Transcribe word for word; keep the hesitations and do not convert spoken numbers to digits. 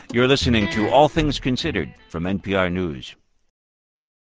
You're listening to All Things Considered from N P R News.